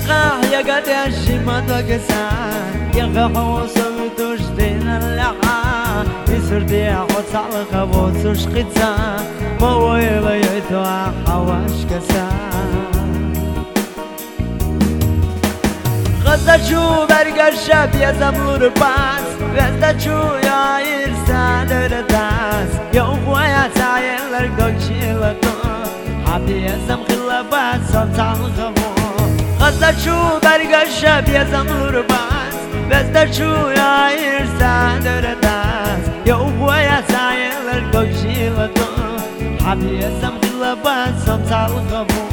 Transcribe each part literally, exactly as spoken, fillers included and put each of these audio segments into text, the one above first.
قاه يا قد الشمال وقسان يلقى حوصل تجدين اللحا يسردي حوص على خبوص قطان مويل يتوى حواش كسان غزة شو برقى الشاب يا زمور باس غزة شو يا إرسال رداس يوم ويا سايل لردوك شيلتو حبي يا زم خلبات صوت على الخبو غزة شو برقى الشاب يا زمور باس غزة شو يا إرسال رداس يوم ويا سايل لردوك شيلتو حبي يا زم خلبات صوت على الخبو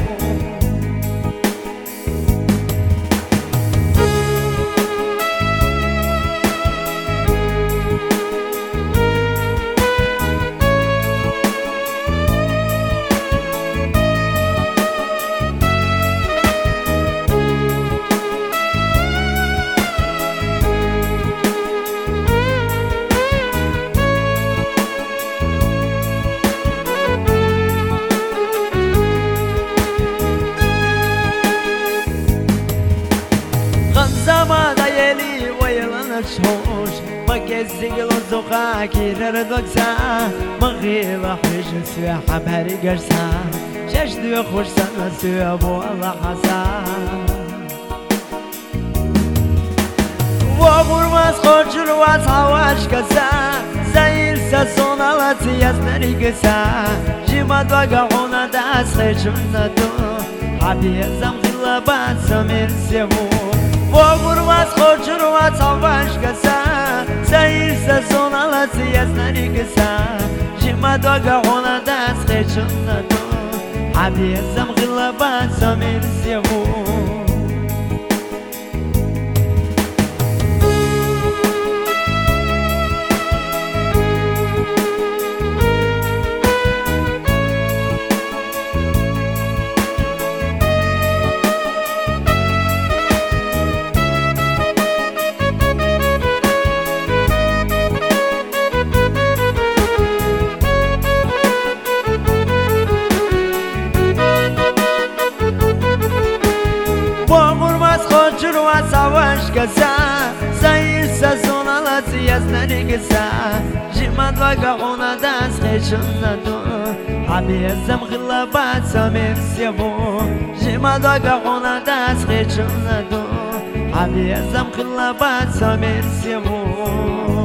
زما دايلي ويلنا تشوش ما كزي لزوقا كيرر دوكسا ما غير حرج سوى حباري قرسا شاش دو خوش سنة سوى بو الله حسان وغور ماس خوشر واس حواش كسا زير ساسون على تياز نريقسا جيما دوغا هونا داس خيشمنا دو حبي يزم خلابات سمير سيبو وغور واس خوشر واس حواش كسا زير ساسون على تياز نريقسا جيما دوغا هونا داس خيشمنا دو حبي يزم خلابات سمير سيبو سواش كسا زي سازون على تياز نريقسا جيماد وقعونا داس خيشنا دو حبي يزم خلابات سمير سيبو جيماد وقعونا داس خيشنا دو حبي يزم خلابات سمير سيبو